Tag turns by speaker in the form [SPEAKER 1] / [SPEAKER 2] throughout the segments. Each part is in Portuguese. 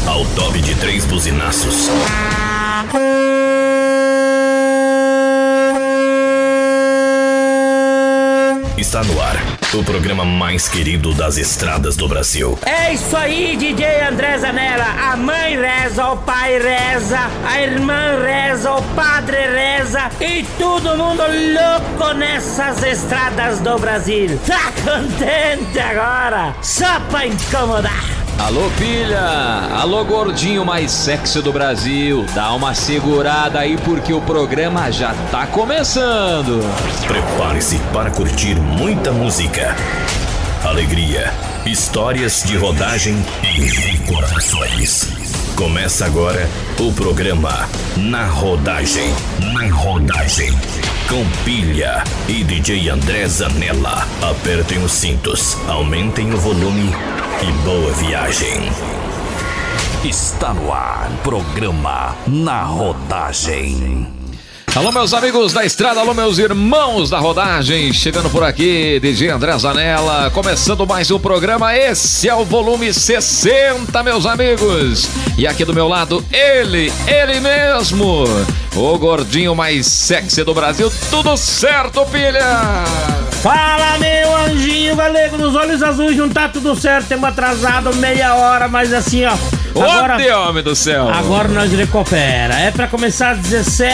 [SPEAKER 1] ao top de 3 buzinaços. Está no ar, o programa mais querido das estradas do Brasil.
[SPEAKER 2] É isso aí, DJ André Zanella. A mãe reza, o pai reza, a irmã reza, o padre reza e todo mundo louco nessas estradas do Brasil. Tá contente agora? Só pra incomodar.
[SPEAKER 3] Alô, pilha! Alô, gordinho mais sexy do Brasil! Dá uma segurada aí porque o programa já tá começando!
[SPEAKER 1] Prepare-se para curtir muita música, alegria, histórias de rodagem e recordações. Começa agora o programa Na Rodagem. Na Rodagem. Com Pilha e DJ André Zanella. Apertem os cintos, aumentem o volume e boa viagem. Está no ar, programa Na Rodagem.
[SPEAKER 3] Alô, meus amigos da estrada, alô, meus irmãos da rodagem, chegando por aqui, DJ André Zanella, começando mais um programa. Esse é o volume 60, meus amigos. E aqui do meu lado, ele mesmo, o gordinho mais sexy do Brasil. Tudo certo, pilha?
[SPEAKER 2] Fala, meu anjinho galego dos olhos azuis, não tá tudo certo, temos atrasado meia hora, mas assim, ó.
[SPEAKER 3] Agora, ô, homem do céu!
[SPEAKER 2] Agora nós recupera. É pra começar às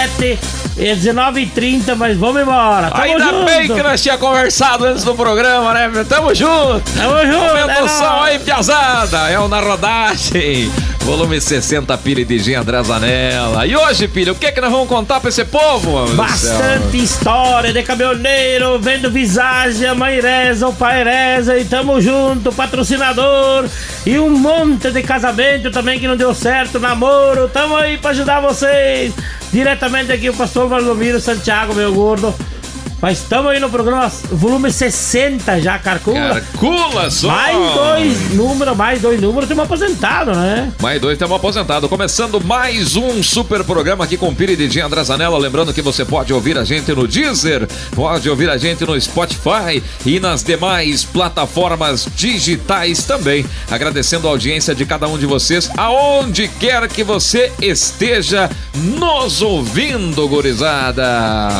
[SPEAKER 2] 19h30, mas vamos embora. Tamo
[SPEAKER 3] Ainda
[SPEAKER 2] junto.
[SPEAKER 3] bem que nós tínhamos conversado antes do programa, né? Tamo junto!
[SPEAKER 2] Tamo junto!
[SPEAKER 3] Aumenta o som aí, piazada! É o Na Rodagem! Volume 60, Pilha e DJ André Zanella. E hoje, Pilha, o que é que nós vamos contar pra esse povo, mano?
[SPEAKER 2] Bastante história de caminhoneiro, vendo visagem, a mãe reza, o pai reza e tamo junto, patrocinador e um monte de casamento também que não deu certo, namoro, tamo aí pra ajudar vocês. Diretamente aqui o pastor Valdomiro Santiago, meu gordo. Mas estamos aí no programa volume 60 já, Carcula.
[SPEAKER 3] Carcula só!
[SPEAKER 2] Mais dois números, temos aposentado, né?
[SPEAKER 3] Mais dois, temos aposentado. Começando mais um super programa aqui com Pilha e DJ André Zanella. Lembrando que você pode ouvir a gente no Deezer, pode ouvir a gente no Spotify e nas demais plataformas digitais também. Agradecendo a audiência de cada um de vocês, aonde quer que você esteja nos ouvindo, gurizada.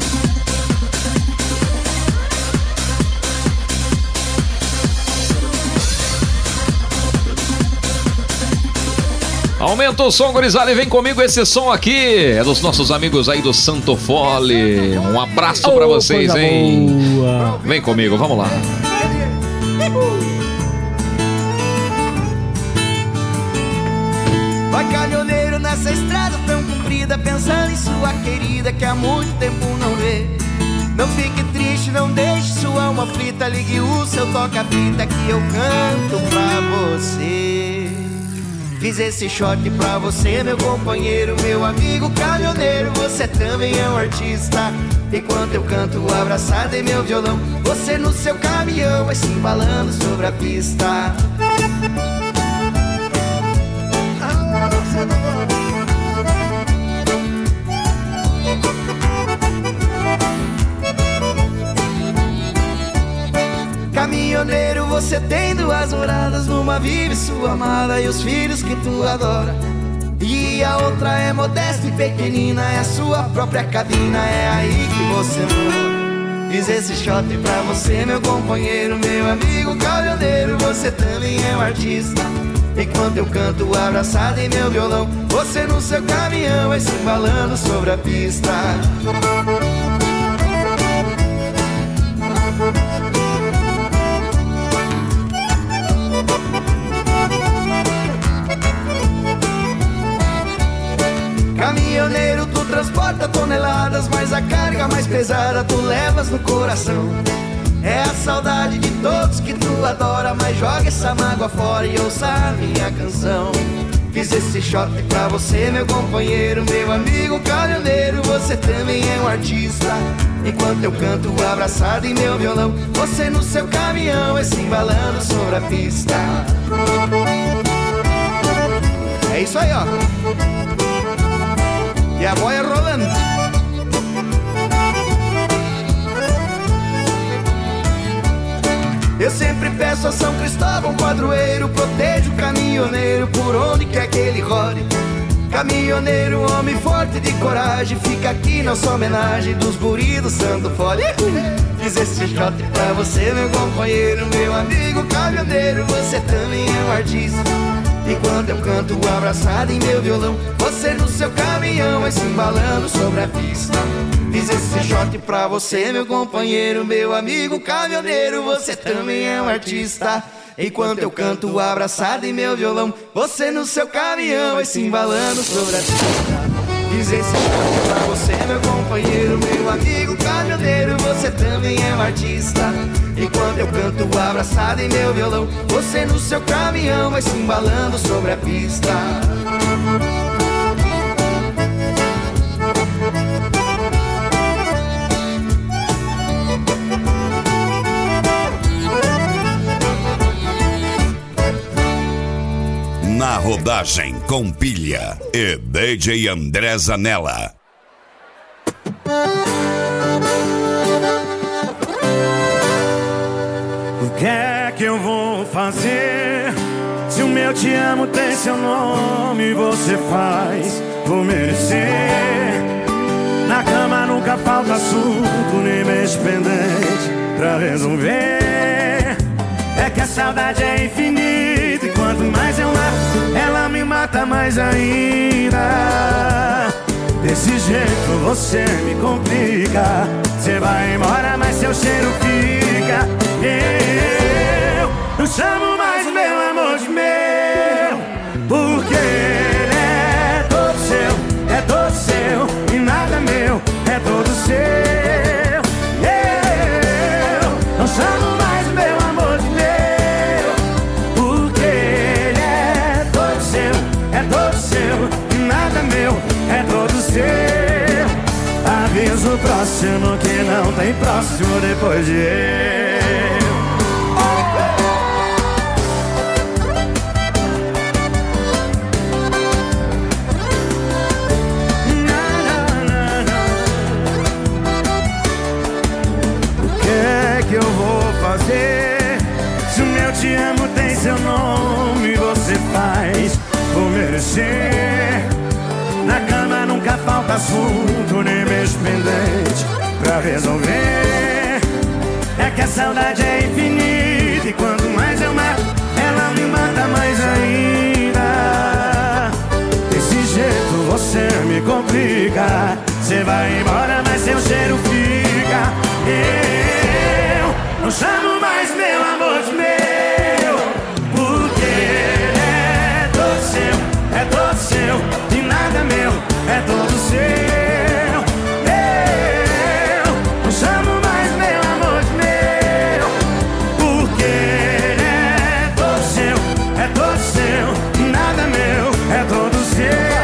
[SPEAKER 3] Aumenta o som, gurizada, e vem comigo. Esse som aqui é dos nossos amigos aí do Santo Fole. Um abraço pra vocês, hein?
[SPEAKER 2] Boa.
[SPEAKER 3] Vem comigo, vamos lá.
[SPEAKER 4] Vai, caminhoneiro, nessa estrada tão comprida, pensando em sua querida que há muito tempo não vê. Não fique triste, não deixe sua alma aflita, ligue o seu toca-fita que eu canto pra você. Fiz esse shot pra você, meu companheiro, meu amigo caminhoneiro. Você também é um artista. Enquanto eu canto abraçado em meu violão, você no seu caminhão vai se embalando sobre a pista. Caminhoneiro, você tem duas moradas, numa vive sua amada e os filhos que tu adora. E a outra é modesta e pequenina, é a sua própria cabina, é aí que você mora. Fiz esse shot pra você, meu companheiro, meu amigo caminhoneiro. Você também é um artista. Enquanto eu canto abraçado em meu violão, você no seu caminhão vai se embalando sobre a pista. Caminhoneiro, tu transporta toneladas, mas a carga mais pesada tu levas no coração. É a saudade de todos que tu adora, mas joga essa mágoa fora e ouça a minha canção. Fiz esse shot pra você, meu companheiro, meu amigo caminhoneiro. Você também é um artista. Enquanto eu canto abraçado em meu violão, você no seu caminhão vai se embalando sobre a pista. É isso aí, ó. E a boia rolando. Eu sempre peço a São Cristóvão, padroeiro, proteja o caminhoneiro por onde quer Caminhoneiro, homem forte de coragem, fica aqui nossa homenagem dos guris do Santo Fole. Fiz esse shot pra você, meu companheiro, meu amigo caminhoneiro, você também é um artista. Enquanto eu canto abraçado em meu violão, você no seu caminhão vai se embalando sobre a pista. Fiz esse shot pra você, meu companheiro, meu amigo caminhoneiro, você também é um artista. Enquanto eu canto abraçado em meu violão, você no seu caminhão vai se embalando sobre a pista. Fiz esse shot pra você, meu companheiro, meu amigo caminhoneiro, você também é um artista. Enquanto eu canto abraçado em meu violão, você no seu caminhão vai se embalando sobre a pista.
[SPEAKER 5] Na rodagem com Pilha e DJ André Zanella.
[SPEAKER 6] O que é que eu vou fazer? Se o meu te amo tem seu nome, você faz por merecer. Na cama nunca falta assunto, nem mês pendente pra resolver. É que a saudade é infinita e quanto mais eu mato, ela me mata mais ainda. Desse jeito você me complica. Você vai embora, mas seu cheiro fica. Eu não chamo mais meu amor de meu, porque ele é todo seu, e nada meu, é todo seu. Eu não chamo mais meu amor de meu, porque ele é todo seu, e nada meu, é todo seu. Aviso próximo que não tem próximo depois de eu. O que é que eu vou fazer? Se o meu te amo tem seu nome, você faz por merecer. Na cama nunca falta assunto, nem mês pendente pra resolver. É que a saudade é infinita e quanto mais eu mato, ela me mata mais ainda. Desse jeito você me complica. Você vai embora, mas seu cheiro fica. Eu não chamo mais meu amor de meu, porque ele é todo seu, e nada meu, é todo seu. Eu não chamo mais meu amor de meu, porque ele é todo seu, e nada meu, é todo seu.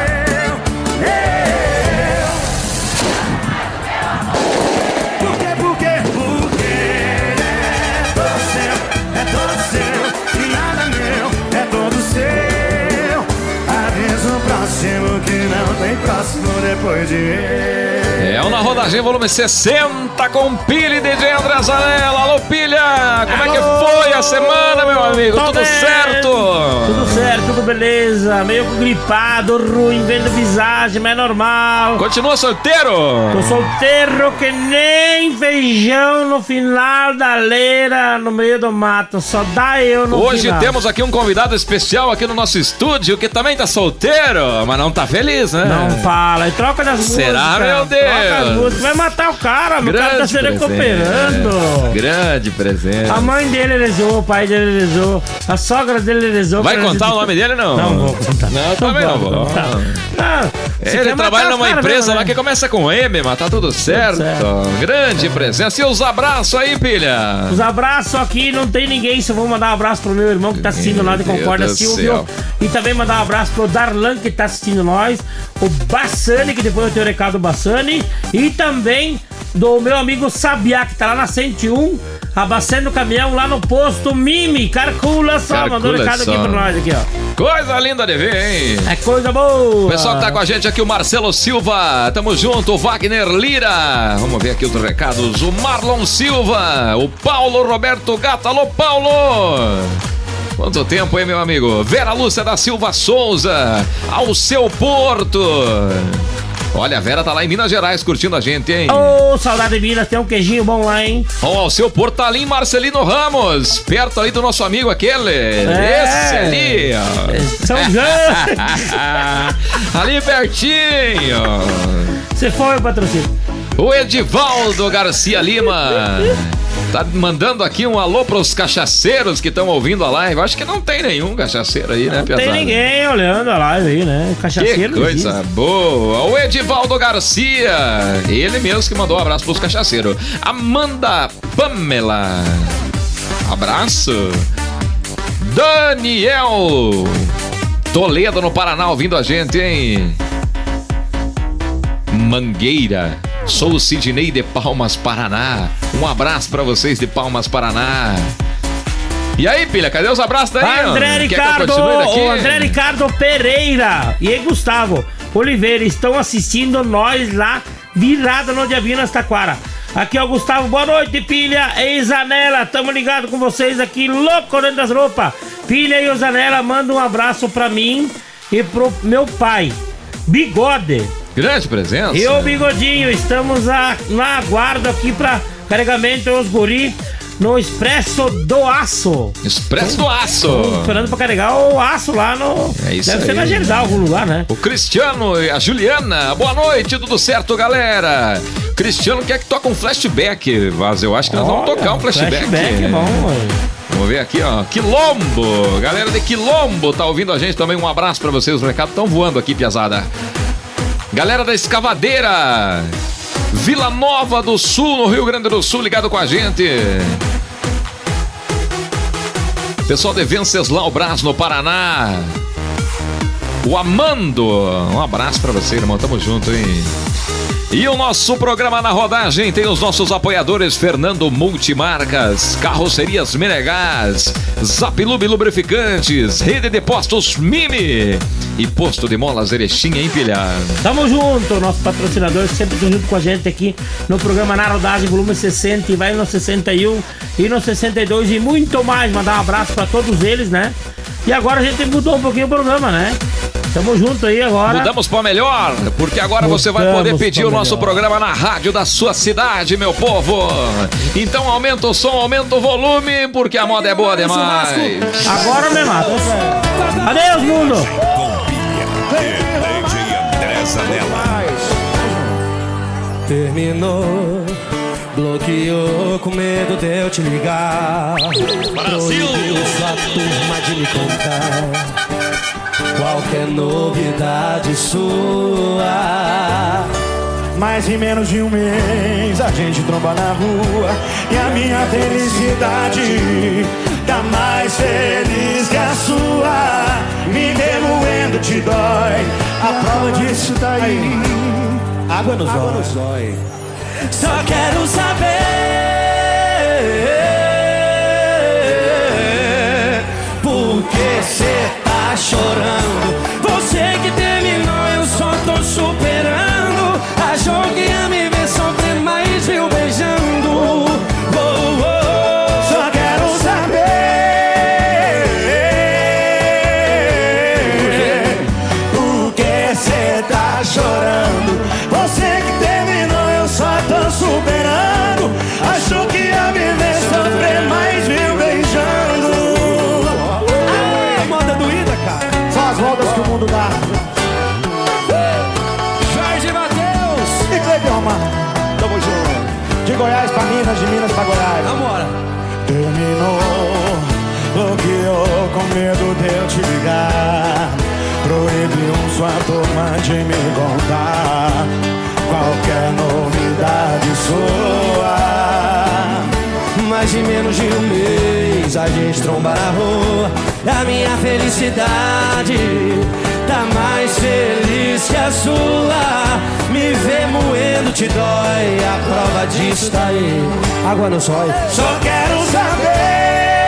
[SPEAKER 6] Porque ele é todo seu, e nada meu, é todo seu. Aviso próximo que não tem próximo depois de eu.
[SPEAKER 3] É o Na Rodagem, volume 60, com Pilha e DJ André Zanella. Alô, Pilha! Como é que foi a semana, meu amigo?
[SPEAKER 2] Tô
[SPEAKER 3] Tudo
[SPEAKER 2] bem.
[SPEAKER 3] certo?
[SPEAKER 2] Tudo certo, tudo beleza. Meio gripado, ruim, vendo visagem, mas é normal.
[SPEAKER 3] Continua solteiro?
[SPEAKER 2] Tô solteiro que nem feijão no final da leira, no meio do mato. Só dá eu no
[SPEAKER 3] Hoje
[SPEAKER 2] final.
[SPEAKER 3] temos aqui um convidado especial aqui no nosso estúdio, que também tá solteiro, mas não tá feliz, né?
[SPEAKER 2] Não fala, e troca das músicas.
[SPEAKER 3] Será, meu Deus?
[SPEAKER 2] Troca as músicas. Vai matar o cara, meu cara tá se recuperando.
[SPEAKER 3] Grande presente.
[SPEAKER 2] A mãe dele rezou, o pai dele rezou, a sogra dele rezou.
[SPEAKER 3] Vai contar o nome dele, não?
[SPEAKER 2] Não vou contar.
[SPEAKER 3] Não, também não vou.
[SPEAKER 2] contar. Não, você
[SPEAKER 3] Ele
[SPEAKER 2] quer
[SPEAKER 3] trabalha
[SPEAKER 2] matar os
[SPEAKER 3] numa
[SPEAKER 2] caras
[SPEAKER 3] empresa
[SPEAKER 2] mesmo,
[SPEAKER 3] lá
[SPEAKER 2] né?
[SPEAKER 3] que começa com M, mas tá tudo certo. Grande presença. E os abraços aí, Pilha?
[SPEAKER 2] Os abraços aqui, não tem ninguém, só vou mandar um abraço pro meu irmão que tá assistindo lá de
[SPEAKER 3] Meu
[SPEAKER 2] Concórdia,
[SPEAKER 3] Deus do
[SPEAKER 2] Silvio.
[SPEAKER 3] céu.
[SPEAKER 2] E também mandar um abraço pro Darlan que tá assistindo nós, o Bassani, que depois eu tenho o recado do Bassani, e também do meu amigo Sabiá, que tá lá na 101, abastecendo o caminhão lá no posto Mimi, Carcula só, mandou um recado aqui pra nós aqui, ó.
[SPEAKER 3] Coisa linda de ver, hein?
[SPEAKER 2] É coisa boa.
[SPEAKER 3] O pessoal que tá com a gente aqui, o Marcelo Silva, tamo junto, o Wagner Lira, vamos ver aqui outros recados, o Marlon Silva, o Paulo Roberto Gato, alô Paulo! Quanto tempo, hein, meu amigo? Vera Lúcia da Silva Souza, ao seu Porto. Olha, a Vera tá lá em Minas Gerais curtindo a gente, hein?
[SPEAKER 2] Ô, saudade de Minas, tem um queijinho bom lá, hein?
[SPEAKER 3] Ó, o seu Porto tá ali em Marcelino Ramos, perto ali do nosso amigo aquele. Esse ali, ó.
[SPEAKER 2] São João.
[SPEAKER 3] Ali pertinho.
[SPEAKER 2] Você foi, patrocínio?
[SPEAKER 3] O Edivaldo Garcia Lima tá mandando aqui um alô pros cachaceiros que estão ouvindo a live. Acho que não tem nenhum cachaceiro aí, né, pesado?
[SPEAKER 2] Não tem ninguém olhando a live aí, né? Cachaceiro.
[SPEAKER 3] Que coisa boa. O Edivaldo Garcia, ele mesmo que mandou um abraço pros cachaceiros. Amanda Pamela, abraço. Daniel Toledo no Paraná ouvindo a gente, hein? Mangueira. Sou o Sidney de Palmas, Paraná. Um abraço pra vocês de Palmas, Paraná. E aí, pilha, cadê os abraços daí?
[SPEAKER 2] André Ricardo, o André Ricardo Pereira e Gustavo Oliveira estão assistindo nós lá, virado no Diabinas Taquara. Aqui é o Gustavo, boa noite, pilha e Zanella, tamo ligado com vocês aqui, louco dentro das roupas. Pilha e Zanella, manda um abraço pra mim e pro meu pai, Bigode.
[SPEAKER 3] Grande presença.
[SPEAKER 2] E o Bigodinho, estamos na aguardo aqui pra carregamento os guri no Expresso do Aço.
[SPEAKER 3] Expresso do Aço.
[SPEAKER 2] Tô esperando pra carregar o aço lá no...
[SPEAKER 3] É isso.
[SPEAKER 2] Deve
[SPEAKER 3] aí.
[SPEAKER 2] ser na Gerdau, algum lugar, né?
[SPEAKER 3] O Cristiano e a Juliana, boa noite, tudo certo, galera? Cristiano quer que toque um flashback, Vaz, eu acho que nós vamos tocar um flashback.
[SPEAKER 2] Flashback é bom, mano.
[SPEAKER 3] Vamos ver aqui, ó, Quilombo, galera de Quilombo tá ouvindo a gente também, um abraço pra vocês, os mercados estão voando aqui, piazada. Galera da Escavadeira, Vila Nova do Sul, no Rio Grande do Sul, ligado com a gente. Pessoal de Venceslau Brás, no Paraná. O Amando, um abraço pra você, irmão, tamo junto, hein? E o nosso programa na rodagem tem os nossos apoiadores: Fernando Multimarcas, Carrocerias Menegás, Zapilube Lubrificantes, Rede de Postos Mimi e Posto de Molas Erechim em Pilhar.
[SPEAKER 2] Tamo junto, nosso patrocinador sempre tá junto com a gente aqui no programa Na Rodagem, volume 60, e vai no 61 e no 62 e muito mais. Mandar um abraço pra todos eles, né? E agora a gente mudou um pouquinho o programa, né? Tamo junto aí agora.
[SPEAKER 3] Mudamos pra melhor, porque agora você vai poder pedir o nosso programa na rádio da sua cidade, meu povo. Então aumenta o som, aumenta o volume, porque a moda é boa demais.
[SPEAKER 2] Agora me mata. Adeus, mundo.
[SPEAKER 6] Terminou, bloqueou com medo de eu te ligar.
[SPEAKER 3] Brasil!
[SPEAKER 6] Proibiu sua turma de me contar qualquer novidade sua. Mas em menos de um mês a gente tromba na rua e a minha felicidade tá mais feliz que a sua. Me remoendo te dói, a prova disso tá aí. Água nos olhos. Só quero saber por que cê tá chorando. Você que terminou, eu só tô superando. Achou que ia me ver sofrer, mas viu beijando. Só quero saber por que cê tá chorando. Você que terminou, eu só tô superando. Achou que ia me ver sofrer, mas viu beijando. Moda doída, cara. São as voltas que o mundo dá. Jorge Matheus e Cleber Romano. Tamo junto. De Goiás pra Minas, de Minas pra Goiás. Vambora. Terminou, bloqueou com medo de eu te ligar. Proibiu sua turma de me contar qualquer novidade sua. Mas em menos de um mês a gente tromba na rua. A minha felicidade tá mais feliz que a sua. Me ver moendo te dói, a prova disso tá aí. Água no sol. Só quero saber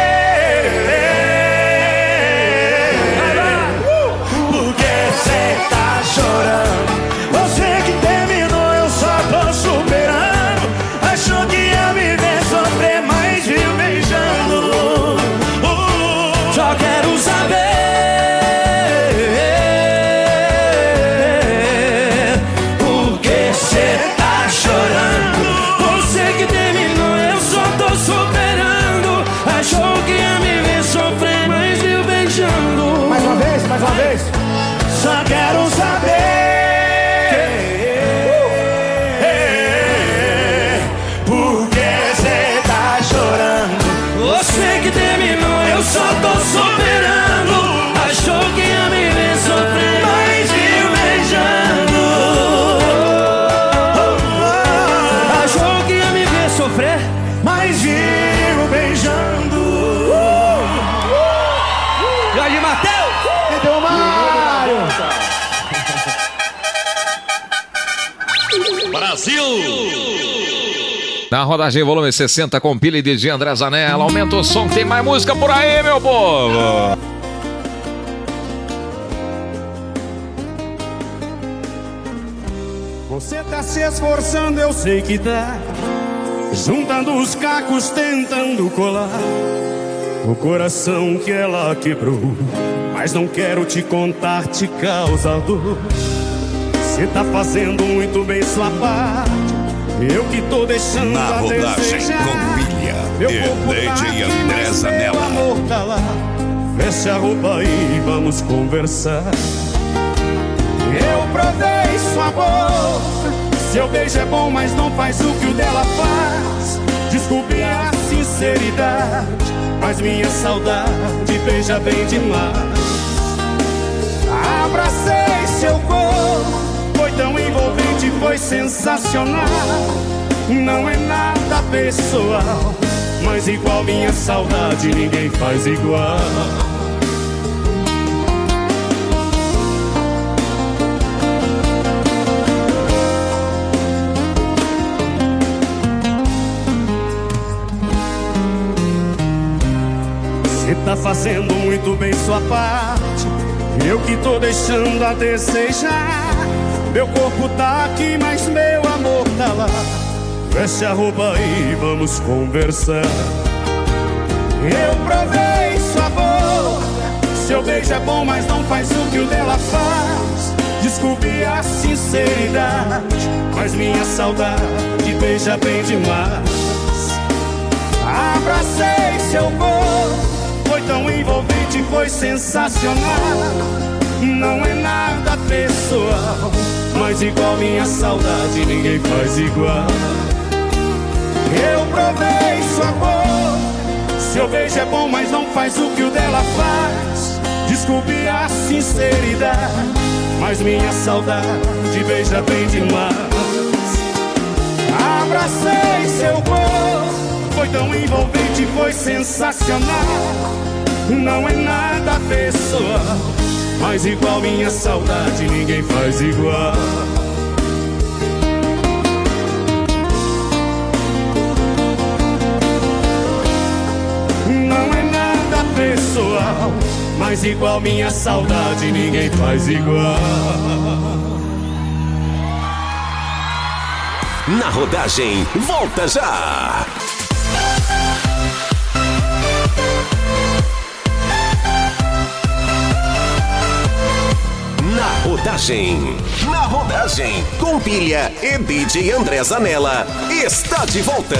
[SPEAKER 6] por que cê tá chorando. Você que terminou, eu só tô superando. Achou que ia me ver sofrer, mas viu beijando. Só quero só quero saber por que cê tá chorando. Você que terminou, eu só tô superando. Achou que ia me ver sofrer, mas viu beijando. Achou que ia me ver sofrer, mas viu beijando. Jorge Mateus! Cadê o Mário?
[SPEAKER 3] Brasil! Na rodagem volume 60 com Pilha e DJ André Zanella. Aumenta o som que tem mais música por aí, meu povo!
[SPEAKER 6] Você tá se esforçando, eu sei que tá, juntando os cacos, tentando colar o coração que ela quebrou. Mas não quero te contar, te causa dor. Você tá fazendo muito bem sua parte, eu que tô deixando
[SPEAKER 5] Na
[SPEAKER 6] a
[SPEAKER 5] rodagem
[SPEAKER 6] desejar.
[SPEAKER 5] com Pilha
[SPEAKER 6] Meu
[SPEAKER 5] e
[SPEAKER 6] corpo tá
[SPEAKER 5] DJ
[SPEAKER 6] aqui,
[SPEAKER 5] André
[SPEAKER 6] mas
[SPEAKER 5] Zanella.
[SPEAKER 6] meu amor tá lá. Veste a roupa e vamos conversar. Eu provei sua boca, seu beijo é bom, mas não faz o que o dela faz. Desculpe a sinceridade, mas minha saudade beija bem demais. Abracei seu corpo, foi tão envolvente, foi sensacional. Não é nada pessoal, mas igual minha saudade ninguém faz igual. Você tá fazendo muito bem sua parte, eu que tô deixando a desejar. Meu corpo tá aqui, mas meu amor tá lá. Veste a roupa e vamos conversar. Eu provei sua boca, seu beijo é bom, mas não faz o que o dela faz. Desculpe a sinceridade, mas minha saudade beija bem demais. Abracei seu corpo, foi tão envolvente, foi sensacional. Não é nada pessoal, mas igual minha saudade ninguém faz igual. Eu provei sua boca, seu beijo é bom, mas não faz o que o dela faz. Desculpe a sinceridade, mas minha saudade beija bem demais. Abracei seu corpo, foi tão envolvente, foi sensacional. Não é nada pessoal, mas igual minha saudade ninguém faz igual. Não é nada pessoal, mas igual minha saudade ninguém faz igual.
[SPEAKER 7] Na rodagem, volta já! Na rodagem, com Pilha e DJ André Zanella, está de volta.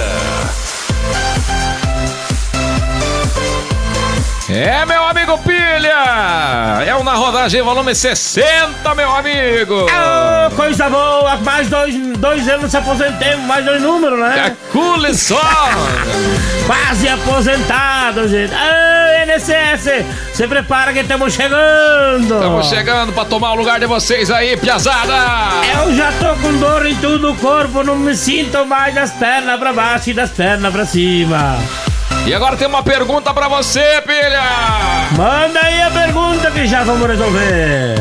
[SPEAKER 3] É, meu amigo Pilha! É o Na Rodagem volume 60, meu amigo!
[SPEAKER 2] Oh, coisa boa! Mais dois anos se aposentemos, mais 2 números, né?
[SPEAKER 3] Cacule só!
[SPEAKER 2] Quase aposentado, gente! Ei, INSS, se prepara que estamos chegando!
[SPEAKER 3] Estamos chegando pra tomar o lugar de vocês aí, piazada!
[SPEAKER 2] Eu já tô com dor em todo o corpo, não me sinto mais das pernas pra baixo e das pernas pra cima.
[SPEAKER 3] E agora tem uma pergunta pra você, Pilha!
[SPEAKER 2] Manda aí a pergunta que já vamos resolver.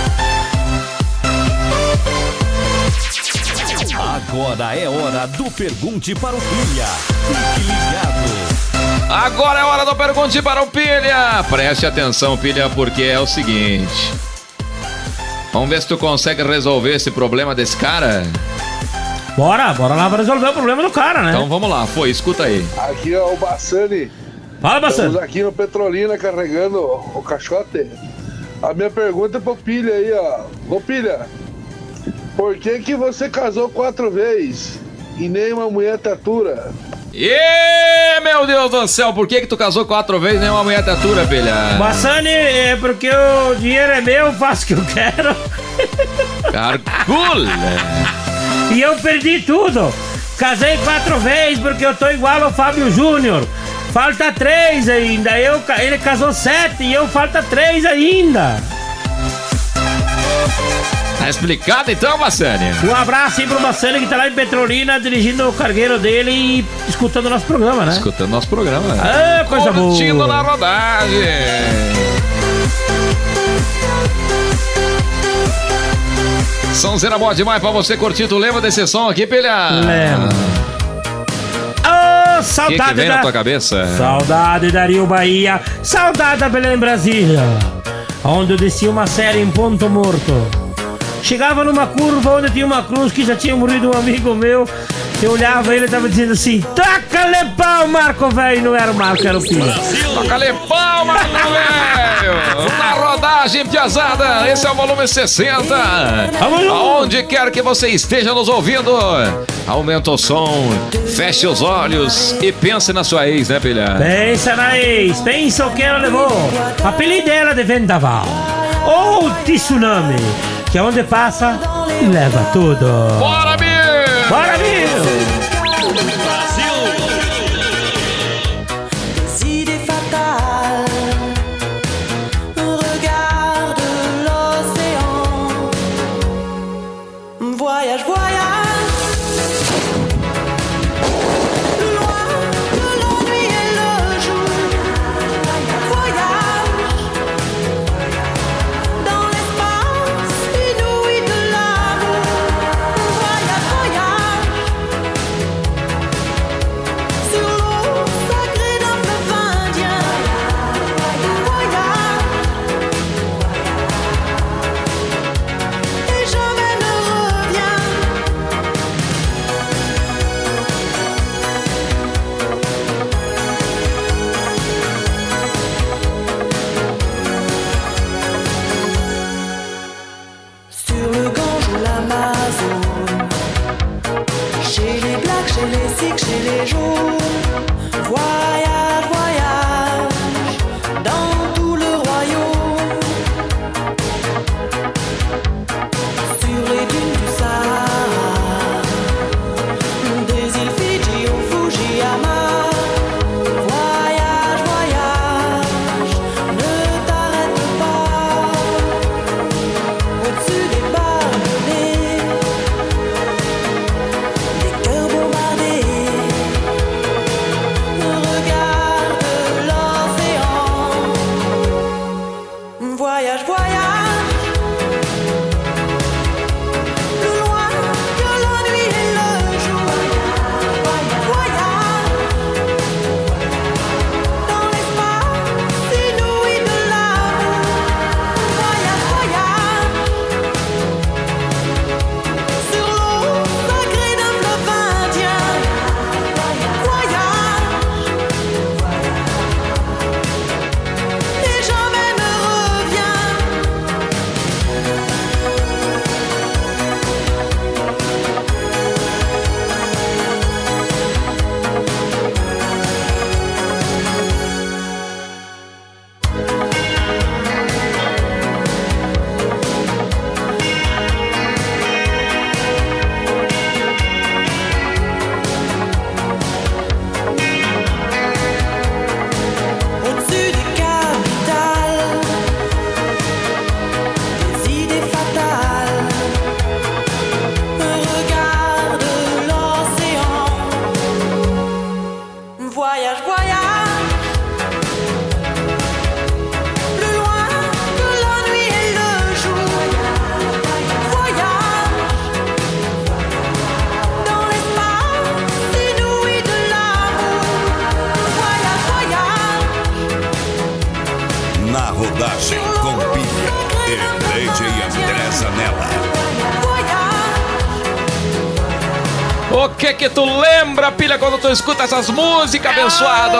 [SPEAKER 7] Agora é hora do Pergunte para o Pilha. Fique ligado.
[SPEAKER 3] Agora é hora do Pergunte para o Pilha. Preste atenção, Pilha, porque é o seguinte. Vamos ver se tu consegue resolver esse problema desse cara?
[SPEAKER 2] Bora lá pra resolver o problema do cara, né?
[SPEAKER 3] Então vamos lá, escuta aí.
[SPEAKER 8] Aqui é o Bassani.
[SPEAKER 2] Fala, Bassani.
[SPEAKER 8] Estamos aqui no Petrolina carregando o caixote. A minha pergunta é pro Pilha aí, ó. Ô Pilha, por que você casou 4 vezes e nem uma mulher tatura?
[SPEAKER 3] Meu Deus do céu, por que tu casou 4 vezes e nenhuma mulher te atura, filha?
[SPEAKER 2] Bassani, é porque o dinheiro é meu, eu faço o que eu quero.
[SPEAKER 3] Carcula!
[SPEAKER 2] E eu perdi tudo. Casei 4 vezes porque eu tô igual ao Fábio Júnior. Falta 3 ainda. Ele casou 7 e eu falta 3 ainda.
[SPEAKER 3] Tá explicado então, Bassani?
[SPEAKER 2] Um abraço aí pro Bassani que tá lá em Petrolina dirigindo o cargueiro dele e escutando nosso programa, né?
[SPEAKER 3] Escutando nosso programa.
[SPEAKER 2] Ah, coisa boa.
[SPEAKER 3] Curtindo na rodagem. Sonzeira boa demais pra você curtir. Tu lembra desse som aqui, Pelha?
[SPEAKER 2] Lembro. Saudade
[SPEAKER 3] que vem na tua cabeça?
[SPEAKER 2] Saudade da Rio Bahia. Saudade da Belém Brasília, onde eu descia uma série em Ponto Morto. Chegava numa curva onde tinha uma cruz que já tinha morrido um amigo meu. Eu olhava e ele tava dizendo assim: taca-lhe pau, Marco velho. Não era o Marco, era o Pia.
[SPEAKER 3] Taca-lhe pau, Marco velho. Na rodagem, piazada. Esse é o volume 60. Aonde quer que você esteja nos ouvindo, aumenta o som, feche os olhos e pense na sua ex, né, Pilha?
[SPEAKER 2] Pensa na ex, pensa o que ela levou. Apelido dela de vendaval ou tsunami, que é onde passa e leva tudo.
[SPEAKER 3] Bora, Bill!
[SPEAKER 2] Bora, Bill!
[SPEAKER 3] O que tu lembra, Pilha, quando tu escuta essas músicas, abençoado?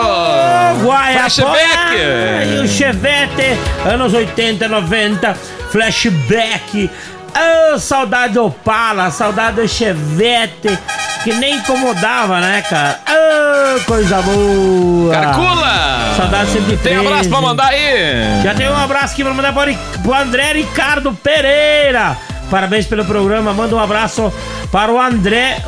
[SPEAKER 2] Flashback! E o Chevette, anos 80, 90, flashback. Saudade do Opala, saudade do Chevette, que nem incomodava, né, cara? Oh, coisa boa.
[SPEAKER 3] Carcula.
[SPEAKER 2] Saudade sempre
[SPEAKER 3] Tem abraço pra mandar aí.
[SPEAKER 2] Já tem um abraço aqui pra mandar pro André Ricardo Pereira. Parabéns pelo programa. Manda um abraço para o André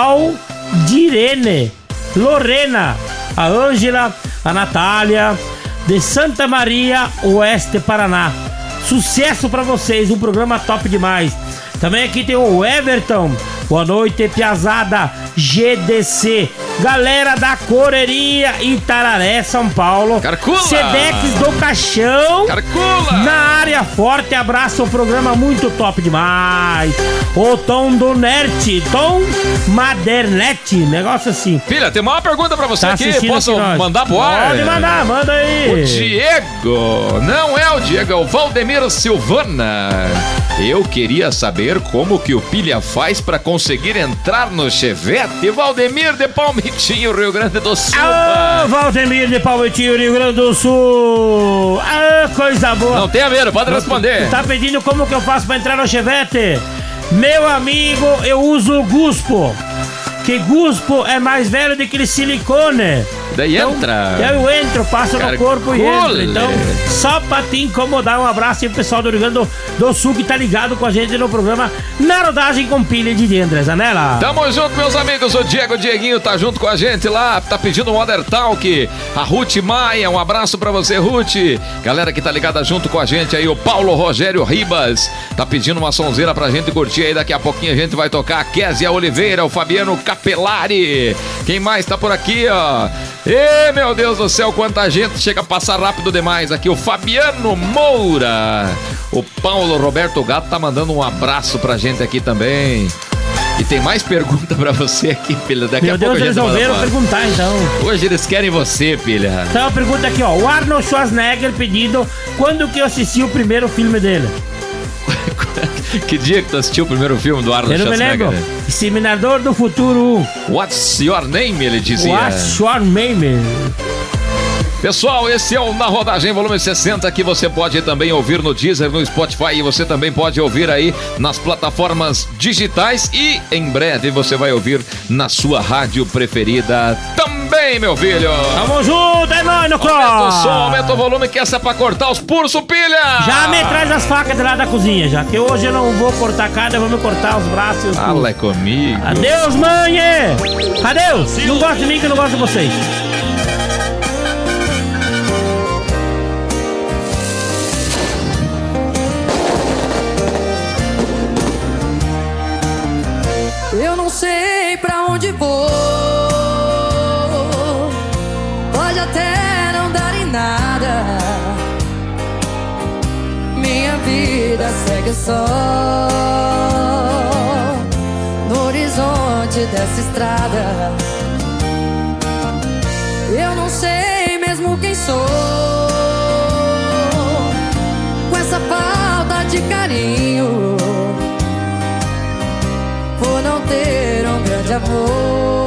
[SPEAKER 2] Valdirene, Lorena, a Ângela, a Natália, de Santa Maria, Oeste, Paraná. Sucesso pra vocês, um programa top demais. Também aqui tem o Everton. Boa noite, piazada GDC. Galera da Correria, Itararé, São Paulo.
[SPEAKER 3] Carcula.
[SPEAKER 2] Sedex do Caixão.
[SPEAKER 3] Carcula.
[SPEAKER 2] Na área, forte abraço, o programa muito top demais. O Tom do Nert, Tom Madernet, negócio assim.
[SPEAKER 3] Filha, tem uma pergunta pra você
[SPEAKER 2] Tá
[SPEAKER 3] aqui.
[SPEAKER 2] assistindo
[SPEAKER 3] Posso
[SPEAKER 2] aqui nós.
[SPEAKER 3] mandar pro ar?
[SPEAKER 2] Pode mandar, manda aí.
[SPEAKER 3] O Diego, não é o Diego, é o Valdemiro Silvana. Eu queria saber como que o Pilha faz pra conseguir entrar no Chevette. Valdemir de Palmitinho, Rio Grande do Sul.
[SPEAKER 2] Ô, Valdemir de Palmitinho, Rio Grande do Sul. Ah, coisa boa.
[SPEAKER 3] Não tenha medo, pode responder.
[SPEAKER 2] Tá pedindo como que eu faço pra entrar no Chevette? Meu amigo, eu uso o Guspo. Que Guspo é mais velho do que aquele silicone.
[SPEAKER 3] Daí
[SPEAKER 2] então,
[SPEAKER 3] entra.
[SPEAKER 2] Eu entro, passo no corpo e entro. Então, só pra te incomodar, um abraço aí pro pessoal do Rio Grande do Sul que tá ligado com a gente no programa Na Rodagem com Pilha de André Zanella.
[SPEAKER 3] Tamo junto, meus amigos. O Dieguinho tá junto com a gente lá, tá pedindo um Modern Talk. A Ruth Maia, um abraço pra você, Ruth. Galera que tá ligada junto com a gente aí, o Paulo Rogério Ribas tá pedindo uma sonzeira pra gente curtir aí. Daqui a pouquinho a gente vai tocar a Kézia Oliveira, o Fabiano Capelari. Quem mais tá por aqui, ó? Ê, meu Deus do céu, quanta gente, chega a passar rápido demais aqui. O Fabiano Moura. O Paulo Roberto Gato tá mandando um abraço pra gente aqui também. E tem mais pergunta pra você aqui, filha. Daqui
[SPEAKER 2] Meu
[SPEAKER 3] a pouco
[SPEAKER 2] Deus, eles resolveram perguntar então.
[SPEAKER 3] Hoje eles querem você, filha.
[SPEAKER 2] Então a pergunta aqui, ó. O Arnold Schwarzenegger pedindo quando que eu assisti o primeiro filme dele.
[SPEAKER 3] Que dia que tu assistiu o primeiro filme do Arnold Schwarzenegger?
[SPEAKER 2] Eu não me lembro. Exterminador do Futuro 1.
[SPEAKER 3] What's your name, ele dizia.
[SPEAKER 2] What's your name?
[SPEAKER 3] Pessoal, esse é o Na Rodagem volume 60, que você pode também ouvir no Deezer, no Spotify, e você também pode ouvir aí nas plataformas digitais, e em breve você vai ouvir na sua rádio preferida também, meu filho.
[SPEAKER 2] Tamo junto, é nóis no cross.
[SPEAKER 3] Aumenta o som, aumenta o volume, que essa é pra cortar os pulsos, pilha.
[SPEAKER 2] Já me traz as facas de lá da cozinha, já que hoje eu não vou cortar carne, eu vou me cortar os braços e os
[SPEAKER 3] Fala comigo.
[SPEAKER 2] Adeus, mãe. Adeus. Não gosto de mim que eu não gosto de vocês.
[SPEAKER 9] Eu não sei pra onde vou, pode até não dar em nada. Minha vida segue só no horizonte dessa estrada. Eu não sei mesmo quem sou, com essa falta de carinho, por não ter um grande amor.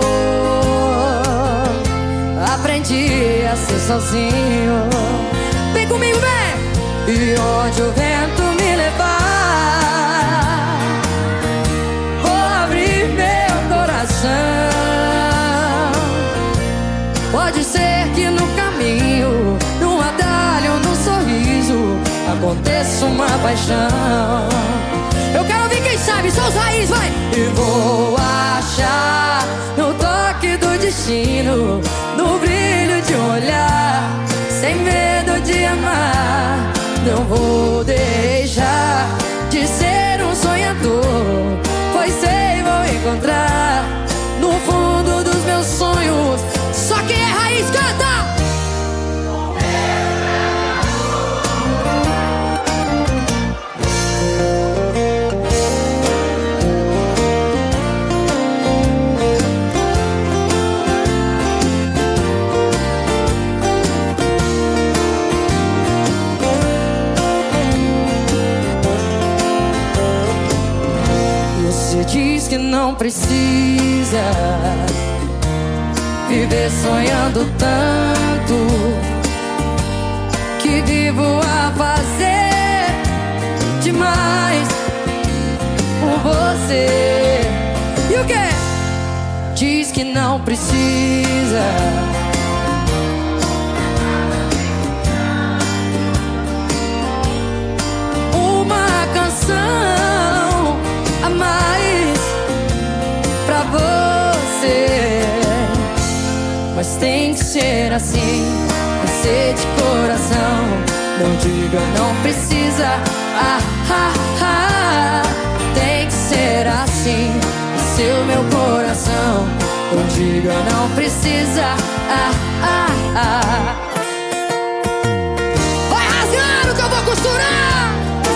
[SPEAKER 9] Aprendi a ser sozinho. Vem comigo, vem! E onde o vento me levar, vou abrir meu coração. Pode ser que no caminho, num atalho, num sorriso, aconteça uma paixão. Eu quero ouvir quem sabe, só os raízes, vai! E vou achar no toque do destino, no brilho de um olhar, sem medo de amar. Não vou deixar de ser um sonhador, pois sei vou encontrar no fundo dos meus sonhos. Só quem é raiz canta! Diz que não precisa viver sonhando tanto, que vivo a fazer demais por você. E o quê? diz que não precisa. Uma canção a mais pra você, mas tem que ser assim, tem que ser de coração. Não diga não precisa, tem que ser assim, seu meu coração. Não diga não precisa, vai rasgando que eu vou costurar.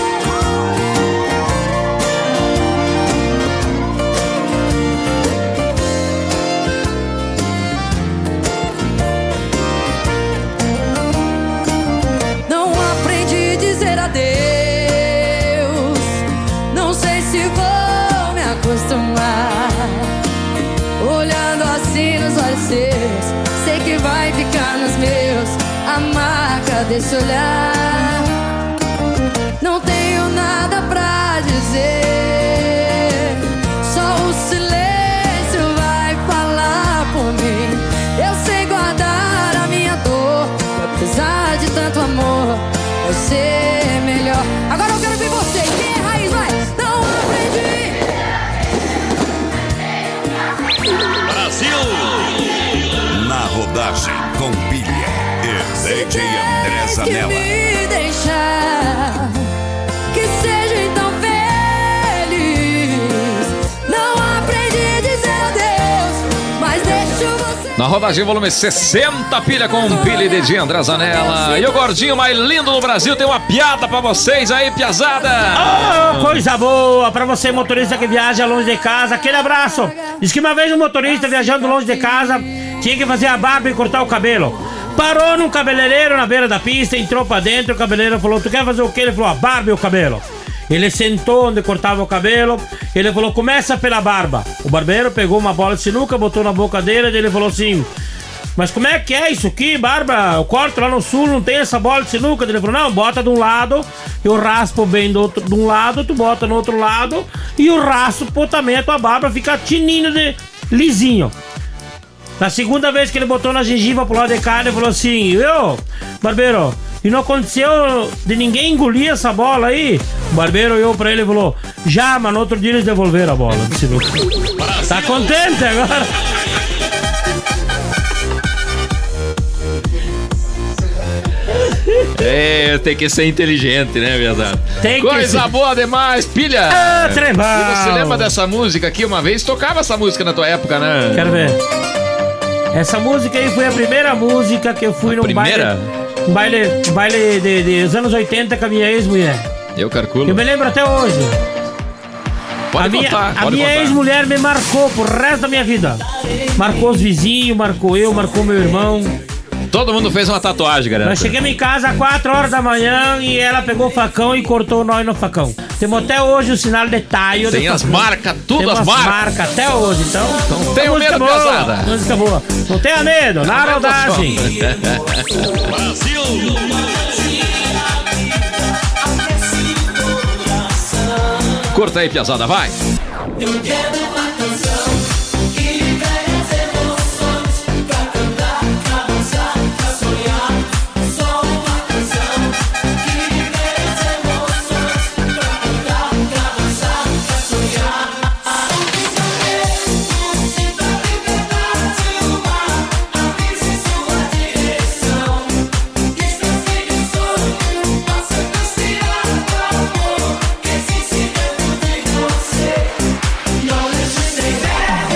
[SPEAKER 9] Não aprendi a dizer adeus, não sei se vou me acostumar. Olhando assim nos olhos seus, sei que vai ficar nos meus a marca desse olhar. Não tenho nada pra dizer, só o silêncio vai falar por mim. Eu sei guardar a minha dor, apesar de tanto amor, vai ser melhor. Agora eu quero ver vocês, quem é raiz, vai! Não aprendi.
[SPEAKER 5] Brasil! Na rodagem com Pilha e DJ André Zanella.
[SPEAKER 9] Me deixar que seja então feliz. Não aprendi a dizer adeus, mas deixo você.
[SPEAKER 3] Na rodagem volume 60, Pilha com Pilha e DJ André Zanella. E o gordinho mais lindo do Brasil tem uma piada pra vocês aí, piazada.
[SPEAKER 2] Oh, coisa boa pra você, motorista que viaja longe de casa. Aquele abraço. Diz que uma vez um motorista viajando longe de casa tinha que fazer a barba e cortar o cabelo. Parou num cabeleireiro na beira da pista, entrou pra dentro. O cabeleireiro falou: tu quer fazer o quê? Ele falou: a barba e o cabelo. Ele sentou onde cortava o cabelo. Ele falou: começa pela barba. O barbeiro pegou uma bola de sinuca, botou na boca dele. E ele falou assim: mas como é que é isso aqui, barba? Eu corto lá no sul, não tem essa bola de sinuca. Ele falou: não, bota de um lado, eu raspo bem do outro, de um lado, tu bota no outro lado, e eu raspo também a tua barba, fica tininho de lisinho. Na segunda vez que ele botou na gengiva pro lado de cá, ele falou assim: eu, barbeiro, e não aconteceu de ninguém engolir essa bola aí? O barbeiro olhou pra ele e falou: já, mas no outro dia eles devolveram a bola. Tá contente agora?
[SPEAKER 3] É, tem que ser inteligente, né, viadado?
[SPEAKER 2] Coisa
[SPEAKER 3] boa demais, Pilha!
[SPEAKER 2] Ah, trembal!
[SPEAKER 3] E você lembra dessa música aqui uma vez? Tocava essa música na tua época, né?
[SPEAKER 2] Quero ver. Essa música aí foi a primeira música que eu fui num baile dos anos 80 com a minha ex-mulher.
[SPEAKER 3] Eu calculo.
[SPEAKER 2] Eu me lembro até hoje.
[SPEAKER 3] Pode contar.
[SPEAKER 2] A minha ex-mulher me marcou pro resto da minha vida. Marcou os vizinhos, marcou eu, marcou meu irmão.
[SPEAKER 3] Todo mundo fez uma tatuagem, galera.
[SPEAKER 2] Nós chegamos em casa às 4 horas da manhã e ela pegou o facão e cortou nós no facão. Temos até hoje o sinal de taio.
[SPEAKER 3] Tem as marcas, tudo
[SPEAKER 2] Temos
[SPEAKER 3] as marcas.
[SPEAKER 2] até hoje, então.
[SPEAKER 3] Não tenha medo, pesada.
[SPEAKER 2] Música boa. Não tenha medo, na rodagem.
[SPEAKER 5] Brasil!
[SPEAKER 3] Curta aí, piazada, vai.
[SPEAKER 10] Eu quero uma canção que libere as emoções, pra cantar, pra dançar, pra sonhar. Só uma canção que libere as emoções, pra cantar, pra dançar, pra sonhar. Sinta a liberdade do mar, avise sua direção. Distância de sonho, passando a tirar do amor que se dentro de você. Não deixe sem ver.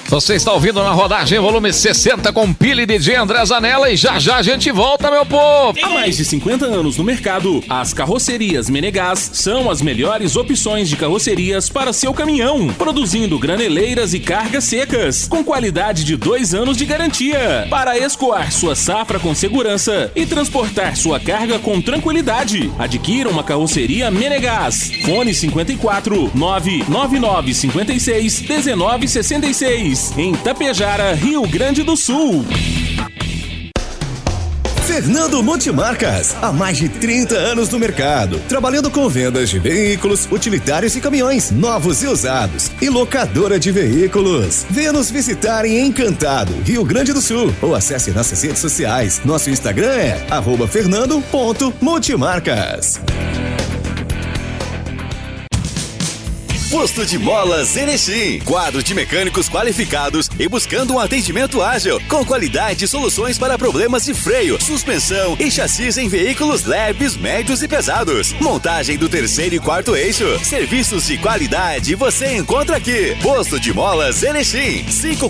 [SPEAKER 3] Você está ouvindo na rodagem volume 60 com Pilha e DJ André Zanella e já a gente volta, meu povo!
[SPEAKER 11] Há mais de 50 anos no mercado, as carrocerias Menegas são as melhores opções de carrocerias para seu caminhão, produzindo graneleiras e cargas secas, com qualidade de 2 anos de garantia, para escoar sua safra com segurança e transportar sua carga com tranquilidade. Adquira uma carroceria Menegas. Fone 54 999 56 1966. Em Tapejara, Rio Grande do Sul.
[SPEAKER 12] Fernando Multimarcas, há mais de 30 anos no mercado, trabalhando com vendas de veículos, utilitários e caminhões, novos e usados, e locadora de veículos. Venha nos visitar em Encantado, Rio Grande do Sul, ou acesse nossas redes sociais. Nosso Instagram é @fernando.multimarcas.
[SPEAKER 13] Posto de Molas Erechim, quadro de mecânicos qualificados e buscando um atendimento ágil, com qualidade e soluções para problemas de freio, suspensão e chassis em veículos leves, médios e pesados. Montagem do 3º e 4º eixo. Serviços de qualidade você encontra aqui. Posto de Molas Erechim,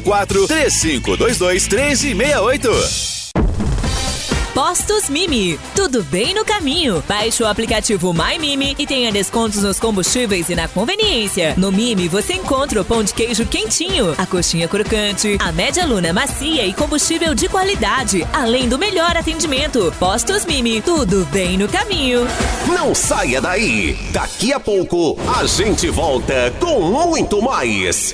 [SPEAKER 13] 5435221368.
[SPEAKER 14] Postos Mimi, tudo bem no caminho. Baixe o aplicativo My Mimi e tenha descontos nos combustíveis e na conveniência. No Mimi você encontra o pão de queijo quentinho, a coxinha crocante, a média luna macia e combustível de qualidade, além do melhor atendimento. Postos Mimi, tudo bem no caminho.
[SPEAKER 7] Não saia daí. Daqui a pouco a gente volta com muito mais.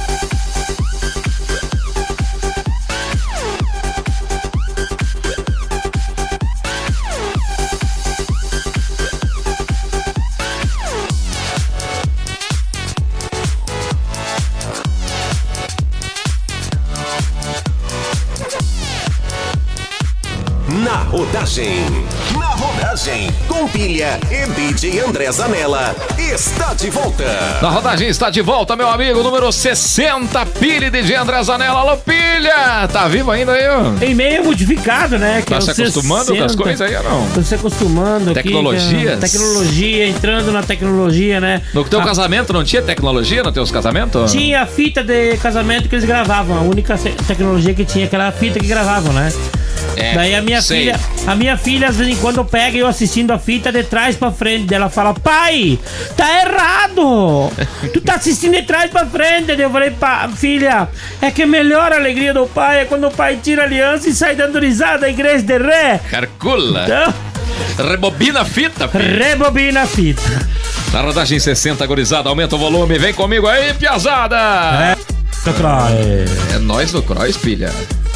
[SPEAKER 7] Na rodagem, com Pilha e DJ André Zanella, está de volta.
[SPEAKER 3] Na rodagem está de volta, meu amigo, número 60, Pilha e DJ André Zanella. Alô, Pilha! Tá vivo ainda aí, ó?
[SPEAKER 2] Em meio modificado, né?
[SPEAKER 3] Tá se acostumando com as coisas aí ou não?
[SPEAKER 2] Tô se acostumando.
[SPEAKER 3] Tecnologias?
[SPEAKER 2] Aqui, tecnologia, entrando na tecnologia, né?
[SPEAKER 3] No teu casamento não tinha tecnologia nos teus casamentos?
[SPEAKER 2] Tinha a fita de casamento que eles gravavam. A única tecnologia que tinha, aquela fita que gravavam, né? Daí a minha filha, às vezes em quando pega eu assistindo a fita de trás pra frente dela, fala: pai, tá errado, tu tá assistindo de trás pra frente. Daí eu falei: filha, é que a melhor alegria do pai é quando o pai tira a aliança e sai dando risada da igreja de ré.
[SPEAKER 3] Calcula. Então, rebobina a fita, filho.
[SPEAKER 2] Rebobina a fita.
[SPEAKER 3] Na rodagem 60, gurizada, aumenta o volume, vem comigo aí, piazada. É nós no Cross, pilha.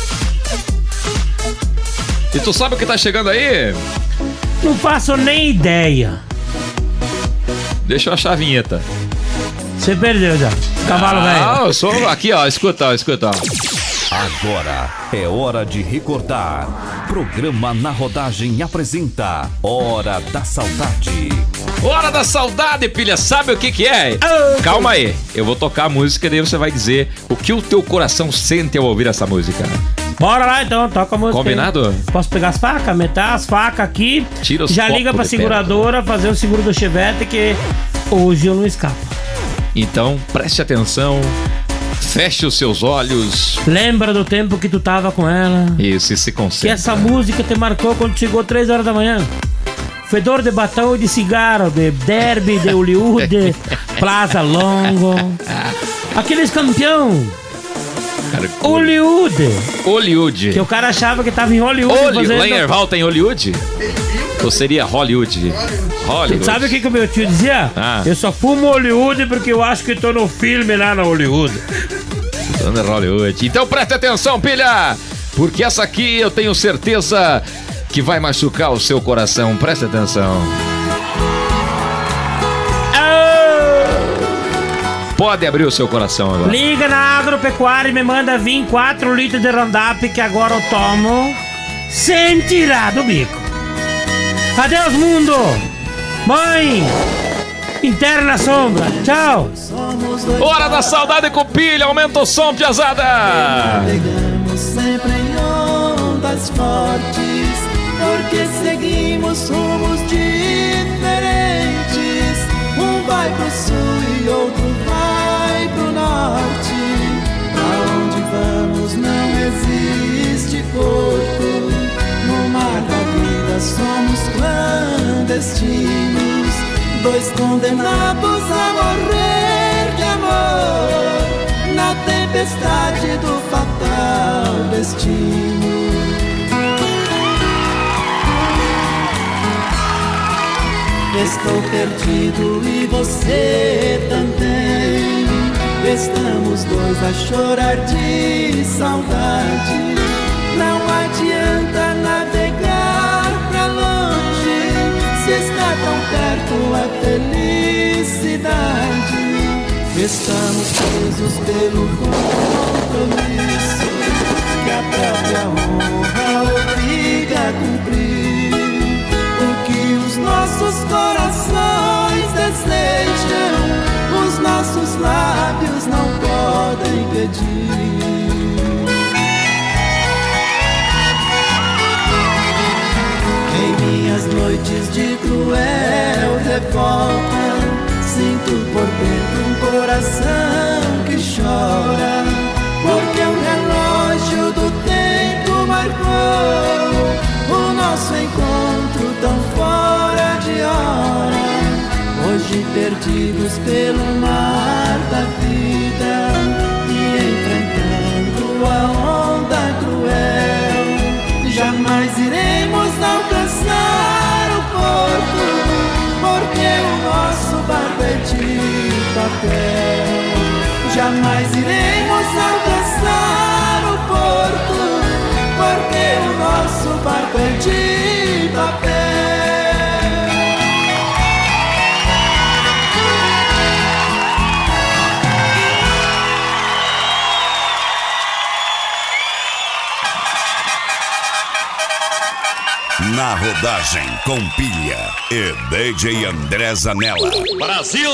[SPEAKER 3] E tu sabe o que tá chegando aí?
[SPEAKER 2] Não faço nem ideia.
[SPEAKER 3] Deixa eu achar a vinheta.
[SPEAKER 2] Você perdeu já. Cavalo velho.
[SPEAKER 3] Ah, eu sou aqui, ó. Escuta.
[SPEAKER 15] Agora é hora de recordar. Programa Na Rodagem apresenta Hora da Saudade.
[SPEAKER 3] Hora da Saudade, pilha. Sabe o que é? Calma aí. Eu vou tocar a música e daí você vai dizer o que o teu coração sente ao ouvir essa música.
[SPEAKER 2] Bora lá então, toca a música.
[SPEAKER 3] Combinado?
[SPEAKER 2] Aí. Posso pegar as facas, meter as facas aqui.
[SPEAKER 3] Tira os
[SPEAKER 2] já liga pra seguradora, perto. Fazer o seguro do Chevette que hoje eu não escapo.
[SPEAKER 3] Então, preste atenção. Feche os seus olhos.
[SPEAKER 2] Lembra do tempo que tu tava com ela.
[SPEAKER 3] Isso, e se concentra.
[SPEAKER 2] Que essa música te marcou quando chegou 3 horas da manhã. Fedor de batom e de cigarro, de derby, de Hollywood, Plaza Longo. Aqueles campeão. Hollywood. Que o cara achava que tava em Hollywood.
[SPEAKER 3] Lá em Erval tem Hollywood? Ou seria Hollywood?
[SPEAKER 2] Sabe o que o meu tio dizia? Eu só fumo Hollywood porque eu acho que tô no filme lá na Hollywood.
[SPEAKER 3] Hollywood. Então preste atenção, pilha! Porque essa aqui eu tenho certeza que vai machucar o seu coração. Preste atenção. Pode abrir o seu coração agora.
[SPEAKER 2] Liga na Agropecuária e me manda vir 4 litros de Roundup que agora eu tomo sem tirar do bico. Adeus, mundo! Mãe! Interna sombra. Tchau!
[SPEAKER 3] Hora da Saudade com Pilha. Aumenta o som, piazada!
[SPEAKER 10] Navegamos sempre em ondas fortes, porque seguimos rumos diferentes. Um vai pro sul e outro vai pro norte.
[SPEAKER 4] clandestinos, dois condenados a morrer de amor na tempestade do fatal destino. Estou perdido e você também. Estamos dois a chorar de saudade. Não adianta navegar pra longe, se está tão perto a felicidade. Estamos presos pelo compromisso que a própria honra obriga a cumprir. O que os nossos corações desejam, os nossos lábios não podem pedir. Em minhas noites de cruel revolta, sinto por dentro um coração que chora, porque o relógio do tempo marcou o nosso encontro tão fora de hora. Hoje perdidos pelo mar da vida e enfrentando a onda cruel, jamais iremos alcançar o porto, porque o nosso barco é de papel. Jamais iremos alcançar o porto, porque o nosso barco é de papel.
[SPEAKER 5] Na rodagem com Pilha e DJ André Zanella.
[SPEAKER 10] Brasil!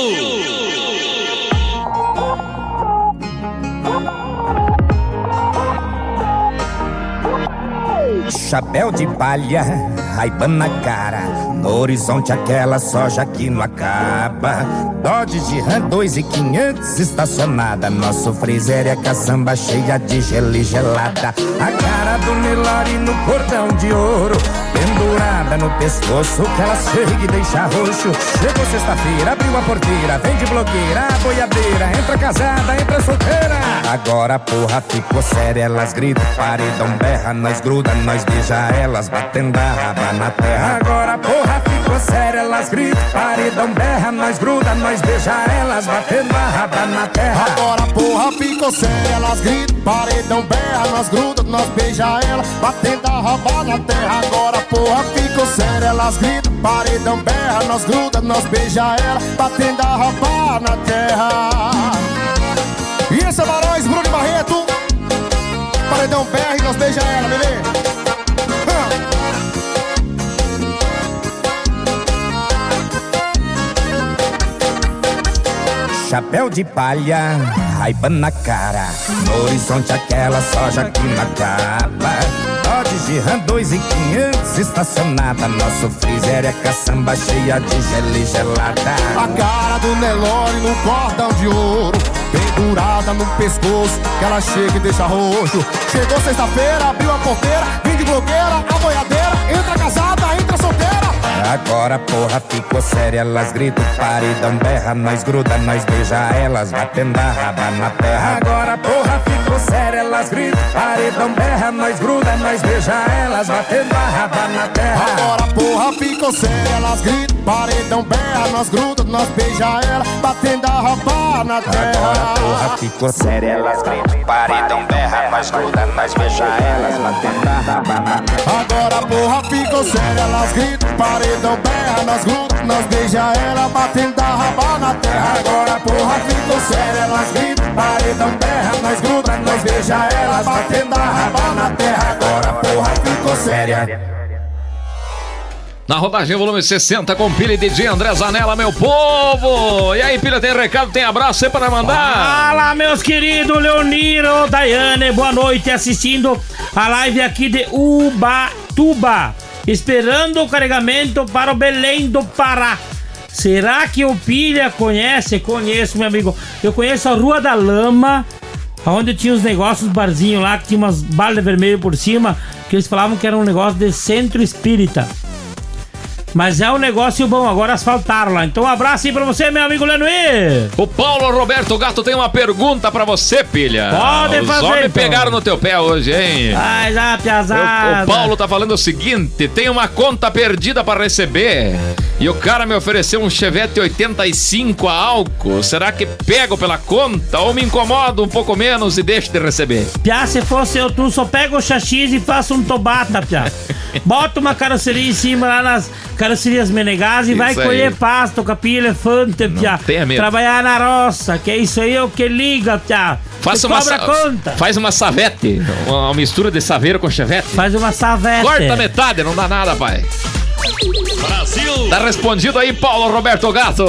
[SPEAKER 16] Chapéu de palha, Ray-Ban na cara, no horizonte aquela soja que não acaba. Dodge de Ram 2.500 estacionada, nosso freezer é caçamba cheia de gelo e gelada. A cara do Nelore no cordão de ouro, pendurada no pescoço, que ela chega e deixa roxo. Chegou sexta-feira, abriu a porteira, vem de blogueira, a boiadeira, entra casada, entra solteira. Agora a porra ficou séria, elas gritam, paredão berra, nós gruda, nós beija elas, batendo a raba na terra. Agora a porra ficou séria, elas gritam, paredão berra, nós gruda, nós beija elas, batendo a raba na terra.
[SPEAKER 17] Agora a porra ficou séria, elas gritam, paredão berra, nós gruda, nós beija elas, batendo a raba na terra. Agora a porra ficou séria, elas gritam, paredão berra, nós gruda, nós beija ela, batendo a raba na terra. E esse é Barões, Bruno e Barreto, paredão berra e nós beija ela, bebê.
[SPEAKER 16] Chapéu de palha, Ray-Ban na cara, no horizonte aquela soja que não acaba. Dodge de Ram 2.500 estacionada, nosso freezer é caçamba cheia de gelo e gelada.
[SPEAKER 17] A cara do Nelore no cordão de ouro, pendurada no pescoço, que ela chega e deixa roxo. Chegou sexta-feira, abriu a porteira, vim de blogueira, a boiadeira, entra casada, entra solteira.
[SPEAKER 16] Agora a porra ficou séria, elas gritam, paredão berra, nós gruda, nós beija elas, batendo a raba na terra. Agora a porra ficou séria, elas gritam, paredão berra, nós gruda, nós beija elas, batendo a raba na terra.
[SPEAKER 17] Agora a porra ficou séria, elas gritam, paredão berra, nós gruda, nós beija ela, batendo a raba na terra.
[SPEAKER 16] Agora a porra ficou séria, elas gritam, paredão berra, nós gruda, nós beija elas, batendo a raba na terra.
[SPEAKER 17] Agora a porra ficou séria, elas gritam, paredão berra, nós gruda, nós beija ela, batendo a raba na terra.
[SPEAKER 16] Agora a porra ficou séria, elas gritam, paredão berra, nós gruda, nós beija elas, batendo a raba na terra. Agora a porra ficou séria.
[SPEAKER 3] Na rodagem volume 60 com Pilha e DJ André Zanella, meu povo. E aí, Pilha, tem recado, tem abraço aí para mandar?
[SPEAKER 2] Fala, meus queridos Leoniro, Daiane, boa noite, assistindo a live aqui de Ubatuba, esperando o carregamento para o Belém do Pará. Será que o Pilha conhece? Conheço, meu amigo. Eu conheço a Rua da Lama, onde tinha os negócios, barzinho lá, que tinha umas balas vermelhas por cima, que eles falavam que era um negócio de centro espírita. Mas é um negócio bom, agora asfaltaram lá. Então um abraço aí pra você, meu amigo Lenuí.
[SPEAKER 3] O Paulo Roberto Gato tem uma pergunta pra você, pilha.
[SPEAKER 2] Pode fazer,
[SPEAKER 3] Os homens
[SPEAKER 2] então.
[SPEAKER 3] pegaram no teu pé hoje, hein?
[SPEAKER 2] Ai, já, piazada.
[SPEAKER 3] O Paulo tá falando o seguinte: tem uma conta perdida pra receber e o cara me ofereceu um Chevette 85 a álcool. Será que pego pela conta ou me incomodo um pouco menos e deixo de receber?
[SPEAKER 2] Piá, se fosse eu, tu só pega o chassis e faça um tobata, piá. Bota uma carroceria em cima lá nas carrocerias Menegás e vai
[SPEAKER 3] Isso
[SPEAKER 2] colher
[SPEAKER 3] aí.
[SPEAKER 2] pasto, capim, elefante, piá.
[SPEAKER 3] tenha medo.
[SPEAKER 2] Trabalhar na roça, que é isso aí, é o que liga, piá.
[SPEAKER 3] Faça
[SPEAKER 2] Tu
[SPEAKER 3] uma
[SPEAKER 2] cobra conta.
[SPEAKER 3] Faz uma savete, uma mistura de saveiro com chevette.
[SPEAKER 2] Faz uma savete.
[SPEAKER 3] Corta metade, não dá nada, pai. Brasil! Tá respondido aí, Paulo Roberto Gato.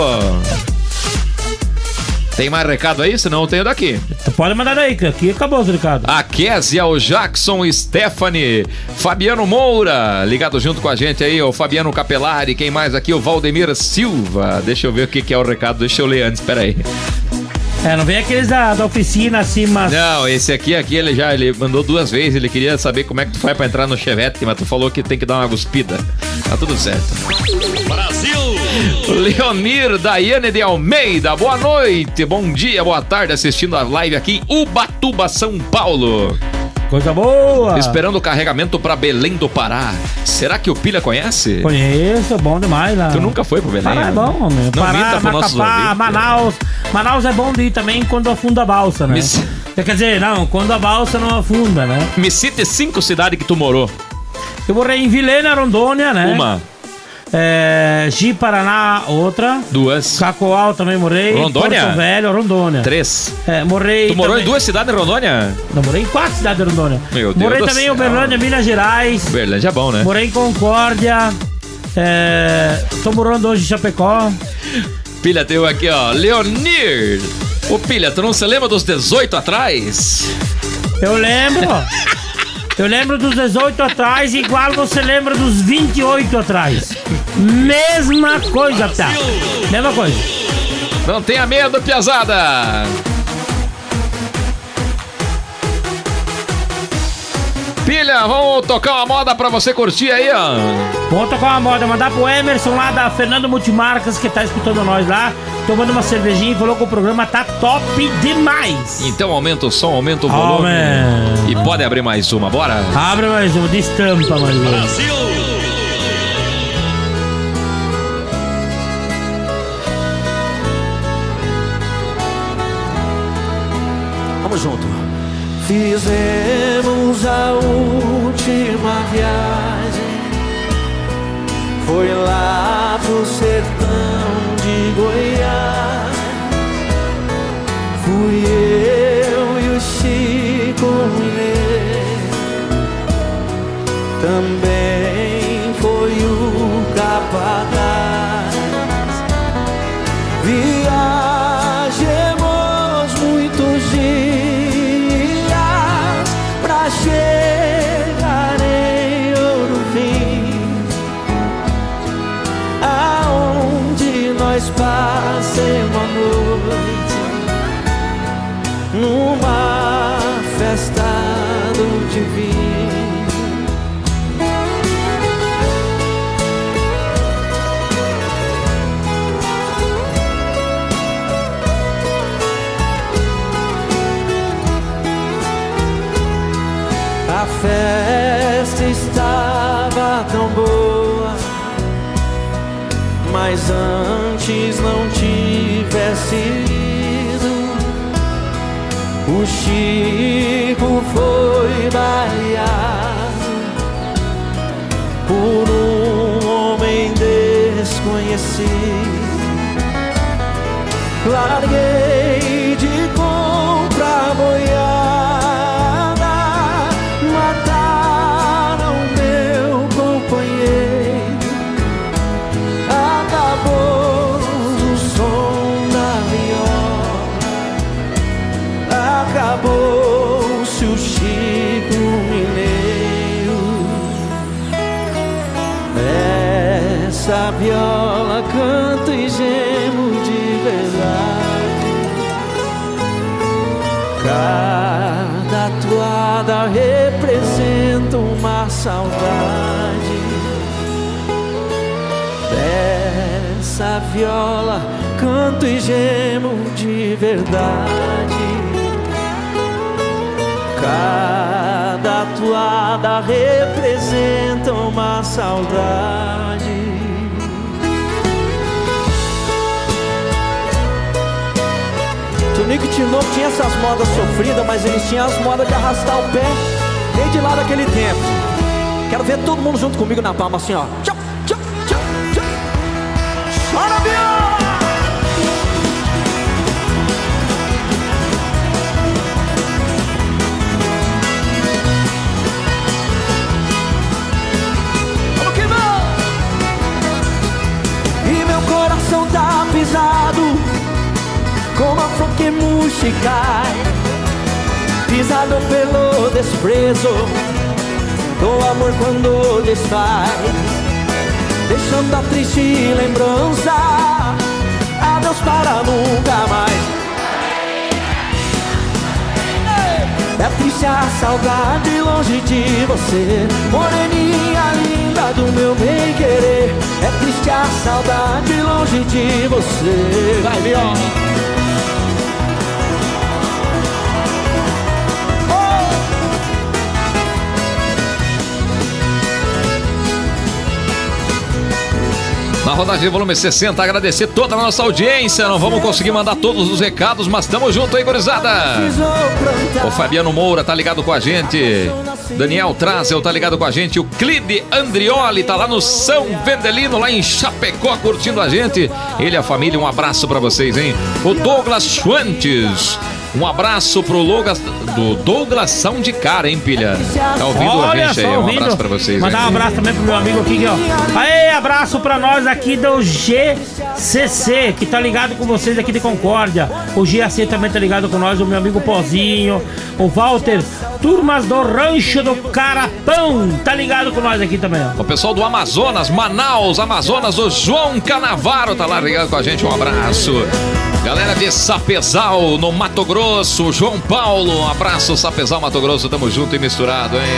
[SPEAKER 3] Tem mais recado aí? Senão eu tenho daqui.
[SPEAKER 2] Tu pode mandar daí, que aqui acabou os recados.
[SPEAKER 3] A Késia, o Jackson, Stephanie, Fabiano Moura, ligado junto com a gente aí, o Fabiano Capelari, quem mais aqui? O Valdemir Silva. Deixa eu ver o que é o recado, deixa eu ler antes, peraí.
[SPEAKER 2] Não vem aqueles da oficina assim, mas...
[SPEAKER 3] Não, esse aqui ele mandou 2 vezes, ele queria saber como é que tu faz pra entrar no Chevette, mas tu falou que tem que dar uma cuspida. Tá tudo certo. Brasil! Leonir Daiane de Almeida, boa noite, bom dia, boa tarde, assistindo a live aqui em Ubatuba, São Paulo.
[SPEAKER 2] Coisa boa!
[SPEAKER 3] Esperando o carregamento pra Belém do Pará. Será que o Pilha conhece?
[SPEAKER 2] Conheço, bom demais lá.
[SPEAKER 3] Tu nunca foi pro Belém?
[SPEAKER 2] Pará é bom, meu.
[SPEAKER 3] Não
[SPEAKER 2] Pará,
[SPEAKER 3] minta pros nossos
[SPEAKER 2] Macapá,
[SPEAKER 3] ouvintes.
[SPEAKER 2] Manaus. Manaus é bom de ir também quando afunda a balsa, né? Quer dizer, não, quando a balsa não afunda, né?
[SPEAKER 3] Me cite 5 cidades que tu morou.
[SPEAKER 2] Eu morei em Vilhena, Rondônia, né?
[SPEAKER 3] Uma.
[SPEAKER 2] Ji Paraná, outra.
[SPEAKER 3] 2.
[SPEAKER 2] Cacoal também morei.
[SPEAKER 3] Rondônia?
[SPEAKER 2] Porto Velho, Rondônia.
[SPEAKER 3] 3.
[SPEAKER 2] Morei.
[SPEAKER 3] Tu morou
[SPEAKER 2] também...
[SPEAKER 3] em 2 cidades em Rondônia?
[SPEAKER 2] Não, morei em 4 cidades de Rondônia.
[SPEAKER 3] Meu Deus
[SPEAKER 2] morei
[SPEAKER 3] do
[SPEAKER 2] também em
[SPEAKER 3] céu.
[SPEAKER 2] Uberlândia, Minas Gerais.
[SPEAKER 3] Uberlândia é bom, né?
[SPEAKER 2] Morei em Concórdia. Tô morando hoje em Chapecó.
[SPEAKER 3] Pilha, tem um aqui, ó. Leonir. Ô, Pilha, tu não se lembra dos 18 atrás?
[SPEAKER 2] Eu lembro. Eu lembro dos 18 atrás, igual você lembra dos 28 atrás. Mesma coisa, tá? Mesma coisa.
[SPEAKER 3] Não tenha medo, piazada. Pilha, vamos tocar uma moda pra você curtir aí, ó.
[SPEAKER 2] Vamos tocar uma moda, mandar pro Emerson lá da Fernando Multimarcas, que tá escutando nós lá, tomando uma cervejinha e falou que o programa tá top demais.
[SPEAKER 3] Então aumenta o som, aumenta o volume. E pode abrir mais uma, bora?
[SPEAKER 2] Abre mais uma, destampa mais uma.
[SPEAKER 3] Brasil!
[SPEAKER 10] Vamos junto. Fizemos a última viagem, foi lá pro sertão de Goiás. Fui eu e o Chico Mineiro, também foi o Capataz. Viajemos muitos dias pra chegar em Ouro Fino, aonde nós passemos a noite numa festa do divino. A festa estava tão boa, mas antes não tivesse ido, o Chico foi baleado por um homem desconhecido. Larguei de comprar boiada, mataram meu companheiro, acabou o som da viola, acabou-se o Chico Mineiro. Essa viola canta e gemo de verdade, cada toada representa uma saudade.
[SPEAKER 18] Nessa viola canto e gemo de verdade. Cada toada representa uma saudade. Tonico e Tinoco tinha essas modas sofridas, mas eles tinham as modas de arrastar o pé desde lá daquele tempo. Quero ver todo mundo junto comigo na palma assim, ó. Tchau, tchau, tchau, tchau. Chora, viola! Vamos que vamos! E meu coração tá pisado como a flor que murcha e cai, pisado pelo desprezo do amor quando desfaz, deixando a triste lembrança, adeus para nunca mais. É triste a saudade longe de você, moreninha linda do meu bem querer. É triste a saudade longe de você. Vai, viola!
[SPEAKER 3] Na rodagem volume 60, agradecer toda a nossa audiência. Não vamos conseguir mandar todos os recados, mas tamo junto aí, gurizada. O Fabiano Moura tá ligado com a gente. Daniel Trazel tá ligado com a gente. O Clide Andrioli tá lá no São Vendelino, lá em Chapecó, curtindo a gente. Ele e a família, um abraço pra vocês, hein? O Douglas Schwantes. Um abraço pro do Douglas Soundcar, hein, pilha? Tá ouvindo a gente aí? Um abraço pra vocês.
[SPEAKER 2] Mandar um abraço também pro meu amigo aqui, ó. Aê, abraço pra nós aqui do GCC, que tá ligado com vocês aqui de Concórdia. O GAC também tá ligado com nós, o meu amigo Pozinho. O Walter, turmas do Rancho do Carapão, tá ligado com nós aqui também, ó.
[SPEAKER 3] O pessoal do Amazonas, Manaus, Amazonas, o João Canavaro tá lá ligado com a gente, um abraço. Galera de Sapezal, no Mato Grosso, João Paulo, um abraço, Sapezal, Mato Grosso, tamo junto e misturado, hein?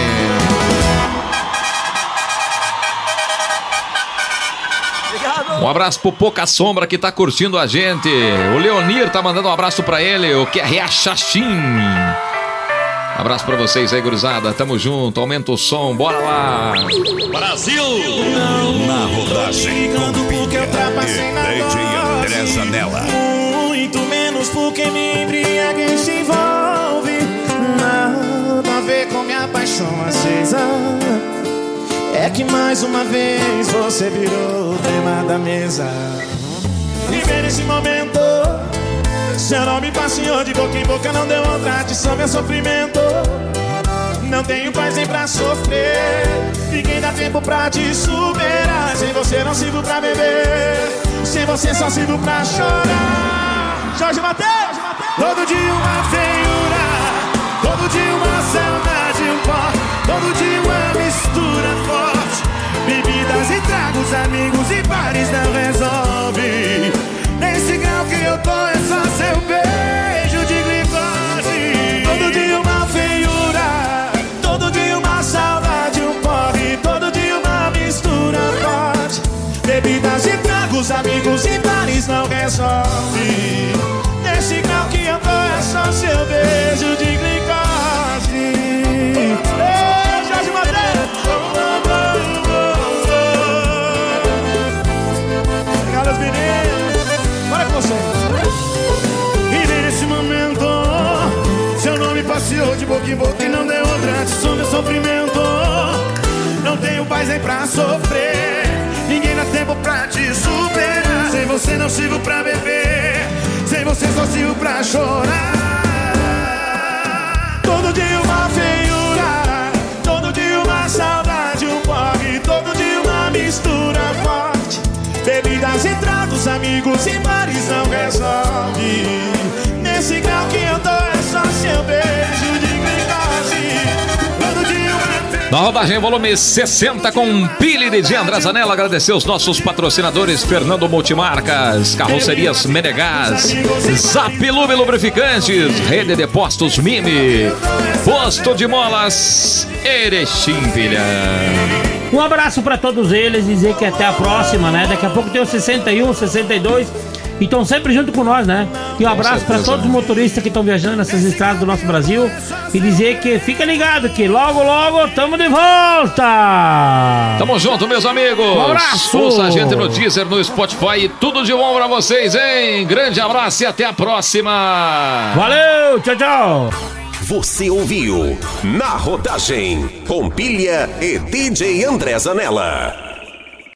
[SPEAKER 3] Um abraço pro Pouca Sombra que tá curtindo a gente. O Leonir tá mandando um abraço pra ele, o QRA Xaxim. Abraço pra vocês aí, gurizada, tamo junto, aumenta o som, bora lá!
[SPEAKER 5] Brasil! Na rodagem com Pilha e DJ André Zanella.
[SPEAKER 6] Muito menos porque me embriaguei se envolve. Nada a ver com minha paixão acesa. É que mais uma vez você virou o tema da mesa. Viver nesse momento, seu nome passeou de boca em boca, não deu vontade, só meu sofrimento. Não tenho paz nem pra sofrer, ninguém dá tempo pra te superar. Sem você não sirvo pra beber, sem você só sirvo pra chorar. Jorge Mateus! Todo dia uma feiura, todo dia uma saudade, um pó, todo dia uma mistura forte. Bebidas e tragos, amigos e bares não resolve. Nesse grau que eu tô é só seu beijo de glicose. Todo dia uma feiura, todo dia uma saudade, um porre, todo dia uma mistura forte. Bebidas e tragos, amigos e bares não resolve. Nesse grau que eu tô é só seu beijo de glicose. Ei, Jorge Mateus! Obrigado, as meninas. Bora com você. E nesse momento, seu nome passeou de boca em boca e não deu outra adição meu sofrimento. Não tenho paz nem pra sofrer, ninguém dá tempo pra te superar. Sem você não sirvo pra beber, sem você só sirvo pra chorar. Todo dia uma feiura, todo dia uma saudade, um porre, todo dia uma mistura forte. Bebidas e tragos, amigos e bares não resolve. Nesse grau que eu tô é só seu beijo de glicose. Todo dia uma feiura.
[SPEAKER 3] Na rodagem volume 60 com Pili de André Zanella, agradecer os nossos patrocinadores: Fernando Multimarcas, Carrocerias Menegás, Zap Lube Lubrificantes, Rede de Postos Mimi, Posto de Molas Erechim, pilha.
[SPEAKER 2] Um abraço pra todos eles, dizer que até a próxima, né? Daqui a pouco tem o 61, 62 e estão sempre junto com nós, né? E um abraço pra todos os motoristas que estão viajando nessas estradas do nosso Brasil e dizer que fica ligado que logo, logo tamo de volta!
[SPEAKER 3] Tamo junto, meus amigos!
[SPEAKER 2] Um abraço!
[SPEAKER 3] Ouça a gente no Deezer, no Spotify e tudo de bom pra vocês, hein? Grande abraço e até a próxima!
[SPEAKER 2] Valeu, tchau, tchau!
[SPEAKER 7] Você ouviu Na Rodagem, com Pilha e DJ André Zanella.